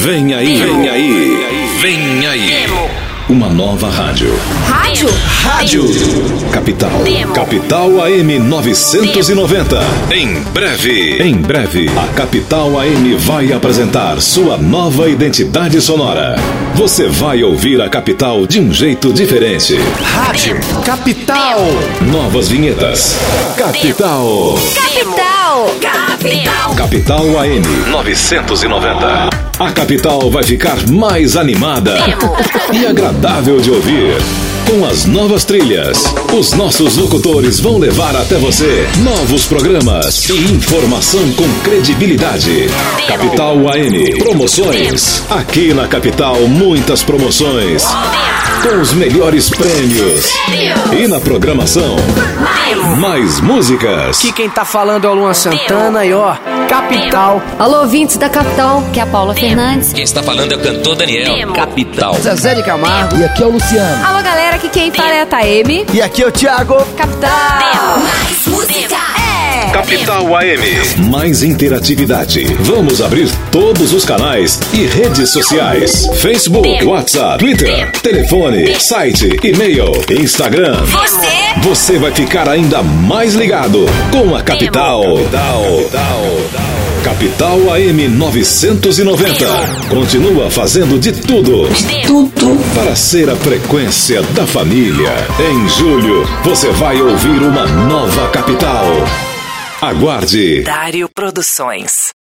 Vem aí, vem aí, vem aí. Uma nova rádio. Rádio? Rádio Capital. Capital AM 990. Em breve, a Capital AM vai apresentar sua nova identidade sonora. Você vai ouvir a Capital de um jeito diferente. Rádio Capital. Novas vinhetas. Capital. Capital AM 990. A Capital vai ficar mais animada e agradável de ouvir. Com as novas trilhas, os nossos locutores vão levar até você novos programas e informação com credibilidade. Capital AM, promoções. Aqui na Capital, muitas promoções. Com os melhores prêmios. E na programação, mais músicas. Aqui quem tá falando é o Luan Santana e ó, Capital. Alô, ouvintes da Capital, que é a Paula Fernandes. Quem está falando é o cantor Daniel. Capital. Zezé de Camargo. E aqui é o Luciano. Alô, galera, aqui quem fala é a Taeme. E aqui é o Thiago. Capital. Mais música. Capital AM. Mais interatividade. Vamos abrir todos os canais e redes sociais. Facebook, WhatsApp, Twitter, telefone, site, e-mail, Instagram. Você vai ficar ainda mais ligado com a Capital. Capital AM 990. Continua fazendo de tudo para ser a frequência da família. Em julho, você vai ouvir uma nova Capital. Aguarde. Dário Produções.